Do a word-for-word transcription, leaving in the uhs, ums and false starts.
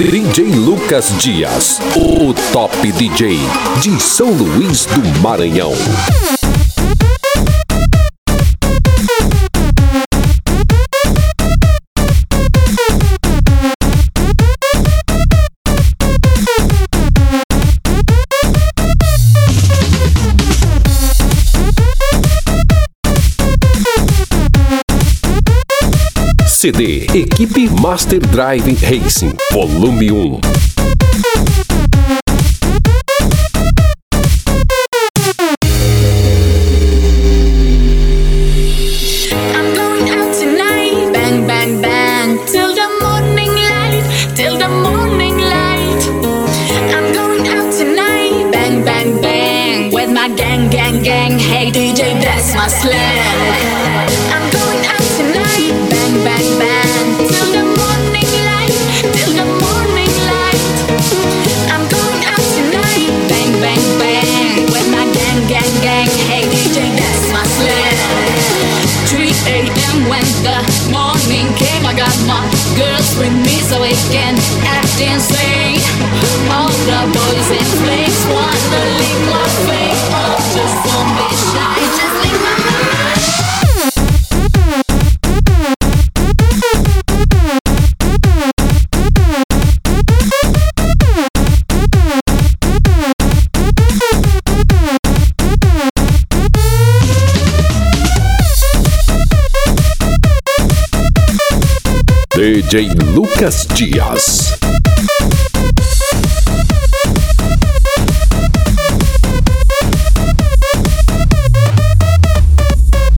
D J Lucas Dias, o top D J de São Luís do Maranhão. C D Equipe Master Drive Racing, volume um. I'm going out tonight, bang, bang, bang, till the morning light, till the morning light. I'm going out tonight, bang, bang, bang, with my gang, gang, gang. Hey D J, that's my slang. I'm going out tonight, bang, bang, bang, till the morning light, till the morning light. I'm going out tonight, bang, bang, bang, with my gang, gang, gang. Hey D J, that's my slang. three a m when the morning came, I got my girls with me so we can act insane. All the boys in flames wanna lick my face. Oh, just don't be shy, just lick my mind. D J Lucas Dias.